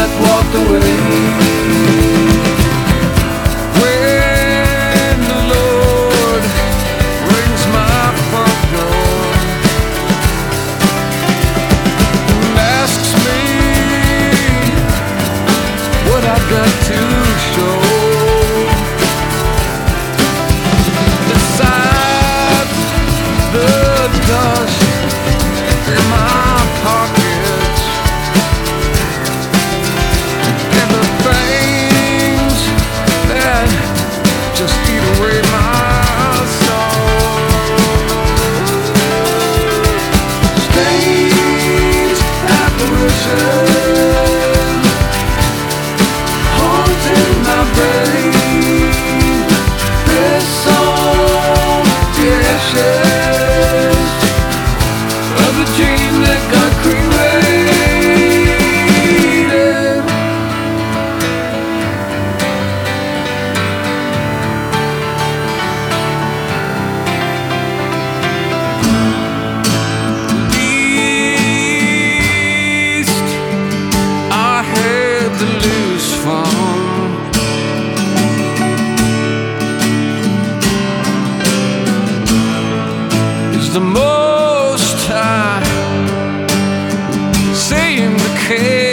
that walked away. When the Lord rings my front door and asks me what I've got to show, besides the dust in my pockets and the things that just eat away my soul, strange apparition haunting my brain. This song, the ashes of a dream that got cremated. Least I had to lose from is the most I seem to care.